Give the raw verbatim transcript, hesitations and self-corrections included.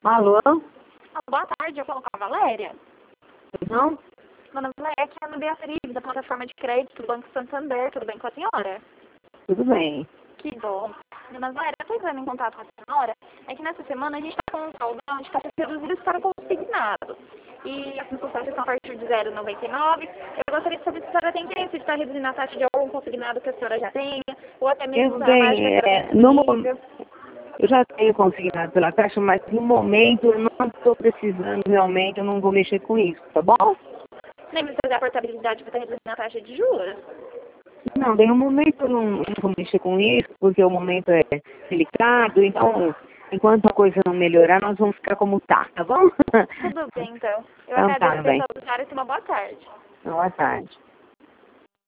Alô? Ah, boa tarde, eu falo com a Valéria. Não? Meu nome é Valéria, aqui é a Beatriz, da plataforma de crédito do Banco Santander. Tudo bem com a senhora? Tudo bem. Que bom. Dona Valéria, eu estou entrando em contato com a senhora. É que nessa semana a gente está com um saudão de taxas reduzidas para consignado. E as consultas são a partir de zero vírgula noventa e nove. Eu gostaria de saber se a senhora tem interesse de estar reduzindo a taxa de algum consignado que a senhora já tenha, ou até mesmo Eu usar a margem que a tenho, senhora é, tem no, mo- disponível. eu já tenho consignado pela Caixa, mas no momento eu não estou precisando realmente, eu não vou mexer com isso, tá bom? Nem precisa da portabilidade para estar reduzindo a taxa de juros. Não, bem, no momento eu não, não vou mexer com isso, porque o momento é delicado, então, enquanto a coisa não melhorar, nós vamos ficar como tá, tá bom? Tudo bem, então. Eu Então tá, agradeço a bem. atenção do senhora e uma boa tarde. Boa tarde.